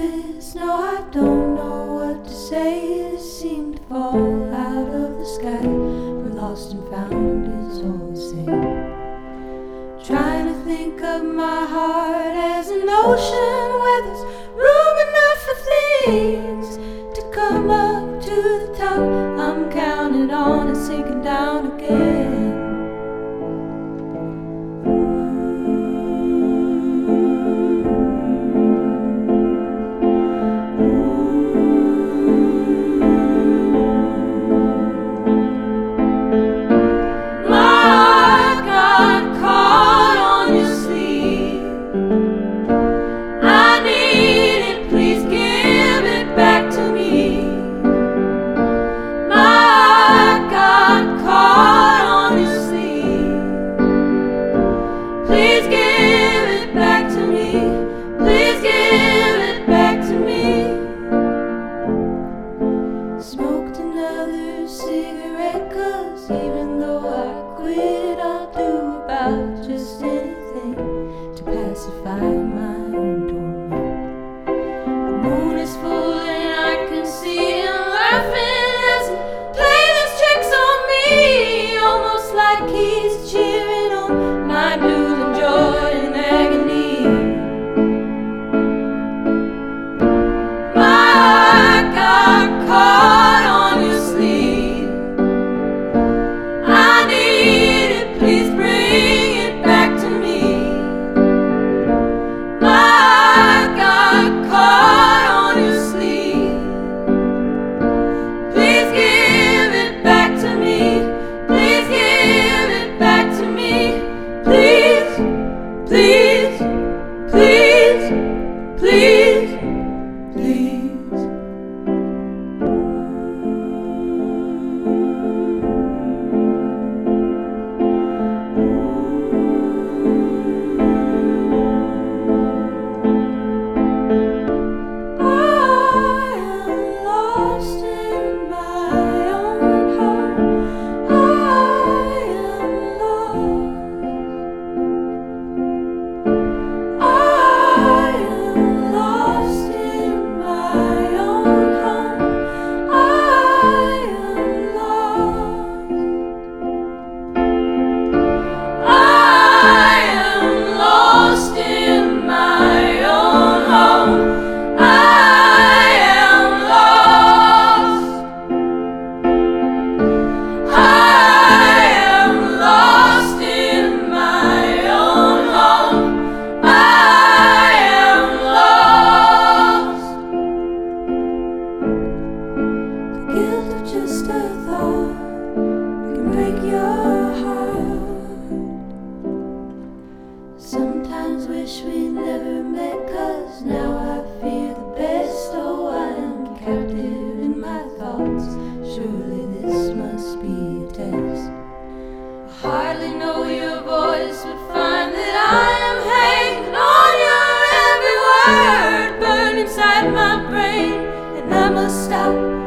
this. No, I don't know what to say. It seemed to fall out of the sky. We're lost and found is all the same. Trying to think of my heart as an ocean where there's room enough for things to come up to the top. I'm counting on it sinking down again. Please give it back to me. Please give it back to me. Smoked another cigarette, 'cause even though I quit, I'll do about just anything to pacify my own torment. The moon is full and I can see him laughing as he plays his tricks on me, almost like he's cheering on my blues and joy and agony. My heart got caught on your sleeve. I need it, please bring it back to me. My heart got caught on your sleeve. Please give it back to me. Please give it back to me. Please, please, please, please, please. I am lost in my own home. I am lost. I am lost in my own home. I am lost. I am lost in my own home. I am lost. I am lost in my own home. I am lost. The guilt of just a thought can break your heart. Sometimes wish we never met, 'cause now I fear the best. Oh, I am captive in my thoughts. Surely this must be a test. I hardly know your voice, but find that I am hanging on your every word. Burn inside my brain, and I must stop.